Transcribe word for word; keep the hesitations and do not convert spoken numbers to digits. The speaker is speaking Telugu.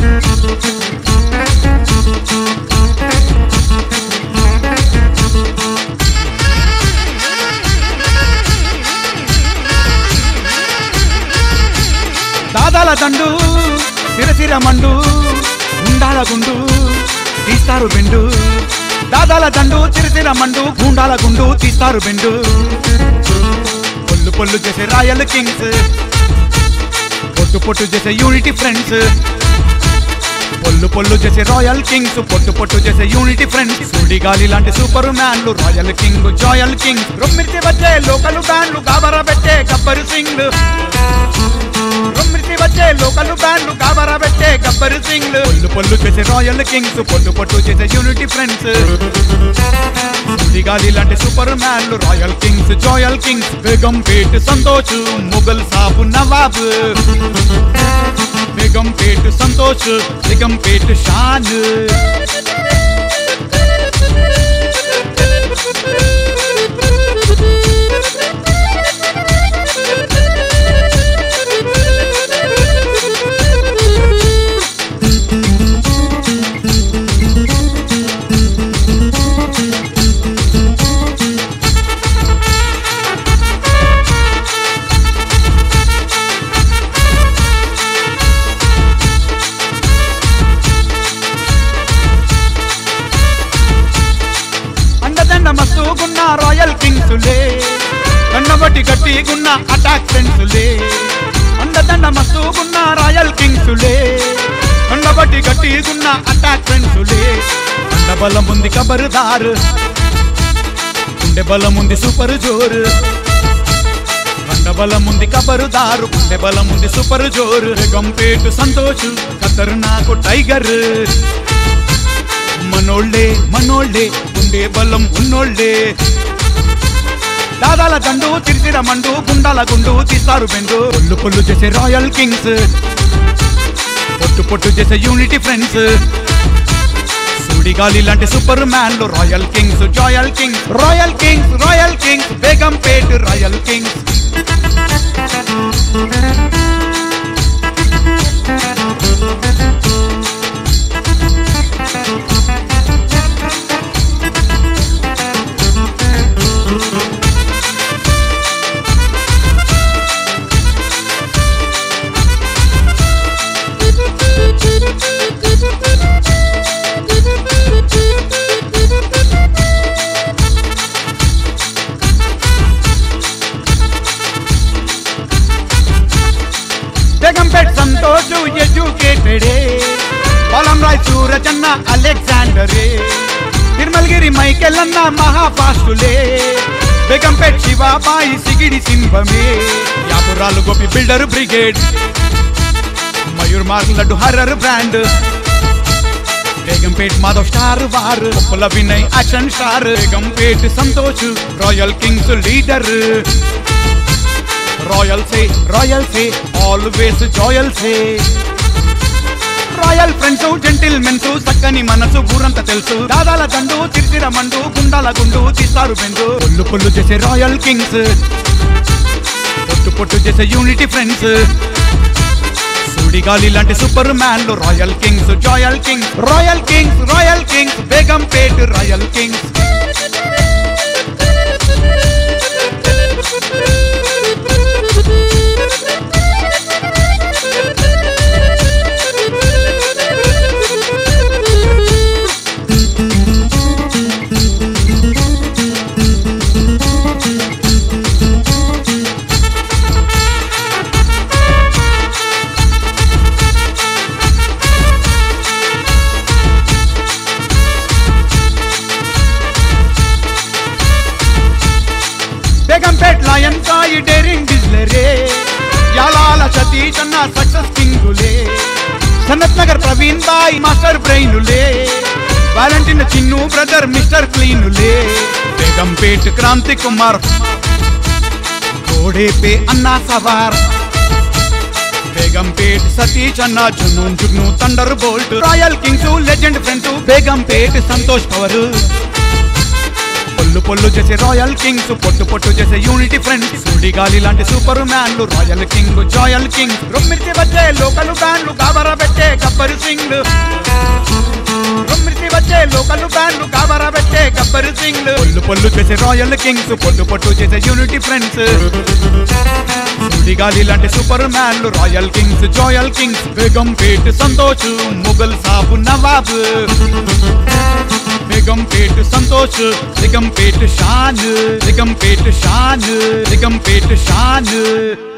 దాదాల దండు సిరసిర మండు గుండాల గుండు తీస్తారు బెండు దాదాల దండు సిరసిర మండు గుండాల గుండు తీస్తారు బెండు పొల్లు పొల్లు చేసే రాయల్ కింగ్స్ పొట్టు పొట్టు చేసే యూనిటీ ఫ్రెండ్స్ పొల్లు పొల్లు చేసే రాయల్ కింగ్స్ పొట్టు పొట్టు చేసే యూనిటీ ఫ్రెండ్స్ సుడిగాలి లాంటి సూపర్ మ్యాన్లు రాయల్ కింగ్ జాయల్ కింగ్ రొమ్మిర్చి వచ్చే లోకల్ బ్యాండ్లు గాబరా పెట్టే గబ్బర్ సింగ్ రొమ్మిర్చి వచ్చే లోకల్ బ్యాండ్లు గాబరా పెట్టే గబ్బర్ సింగ్ పొల్లు పొల్లు చేసే రాయల్ కింగ్స్ పొట్టు పొట్టు చేసే యూనిటీ ఫ్రెండ్స్ సుడిగాలి లాంటి సూపర్ మ్యాన్లు రాయల్ కింగ్స్ జాయల్ కింగ్స్ బేగంపేట్ సంతోష్ ముగల్ సాబు నవాబ్ బేగంపేట్ సంతోష్ బేగంపేట్ షాన్ మస్తుగున్న రాయల్ కింగ్సులే కన్నబట్టి గట్టిగున్న అటాక్ ఫ్రెండ్సులే అండదండ మస్తుగున్న రాయల్ కింగ్సులే కన్నబట్టి గట్టిగున్న అటాక్ ఫ్రెండ్సులే అండ బలం ఉంది కబర్దార్ గుండె బలం ఉంది సూపర్ జోర్ అండ బలం ఉంది కబరుదారు గుండె బలం ఉంది సూపర్ జోర్ బేగంపేట్ సంతోష్ ఖతర్నాక్ టైగర్ మనోళ్ళే మనోళ్ళే గుండె బలం ఉన్నోళ్ళే దాదాల దండు తిరిసిర మండు గుండాల గుండు తీస్తారు బెండు పొల్లు పొల్లు చేసే రాయల్ కింగ్స్ పొట్టు పొట్టు చేసే యూనిటీ ఫ్రెండ్స్ సుడిగాలి లాంటి సూపర్ మ్యాన్లు రాయల్ కింగ్స్ జాయల్ kings royal kings royal kings Begumpet royal kings Begumpet Santosh ఎడ్యుకేటెడే బలం రాయ్ సూరజన్న అలెగ్జాండరే తిరుమలగిరి మైకెల్లన్న మహాపాస్టులే బేగంపేట్ శివాబాయి సిగిడి సింహమే యాపురాలు గోపి బిల్డర్ బ్రిగేడ్ మయూర్ మార్గ్ లడ్డు horror brand Begumpet Madhav star war Uppula Vinay action star Begumpet Santosh royal kings leader royal సే రాయల్ సే ఆల్వేస్ జాయల్ సే రాయల్ ఫ్రెండ్స్ జెంటిల్మెన్స్ చక్కని మనసు ఊరంతా తెలుసు దాదాల దండు తిరిసిర మండు గుండాల గుండు తీస్తారు బెండు పొల్లు పొల్లు చేసే రాయల్ కింగ్స్ పొట్టు పొట్టు చేసే యూనిటీ ఫ్రెండ్స్ సుడిగాలి లాంటి సూపర్ మ్యాన్లు రాయల్ కింగ్స్ జాయల్ kings royal kings royal kings Begumpet royal kings Begumpet lion Sai daring బిజ్లరే యాలాల సతీష్ అన్న సక్సెస్ కింగులే సనత్ నగర్ ప్రవీణ్ బాయ్ మాస్టర్ బ్రెయినులే వాలంటీన్ చిన్ను బ్రదర్ మిస్టర్ క్లీనులే బేగంపేట్ క్రాంతి కుమార్ घोड़े पे अन्ना सवार बेगमपेट सतीश अन्ना जुनून जुगनू thunder bolt royal kings legend friends Begumpet Santosh power పొల్లు పొల్లు చేసే రాయల్ కింగ్స్, పొట్టు పొట్టు చేసే యూనిటీ ఫ్రెండ్స్, సుడిగాలి లాంటి సూపర్ మ్యాన్లు రాయల్ కింగ్ జాయల్ కింగ్, రొమ్మిర్చి వచ్చే లోకల్ బ్యాండ్లు గాబరా పెట్టే గబ్బర్ సింగ్, రొమ్మిర్చి వచ్చే లోకల్ బ్యాండ్లు గాబరా పెట్టే గబ్బర్ సింగ్, పొల్లు పొల్లు చేసే రాయల్ కింగ్స్, పొట్టు పొట్టు చేసే యూనిటీ ఫ్రెండ్స్, సుడిగాలి లాంటి సూపర్ మ్యాన్లు రాయల్ కింగ్స్ జాయల్ కింగ్స్, బేగంపేట్ సంతోష్ ముగల్ సాబు నవాబ్, బేగంపేట్ సంతోష్ బేగంపేట్ షాన్, బేగంపేట్ షాన్, బేగంపేట్ షాన్.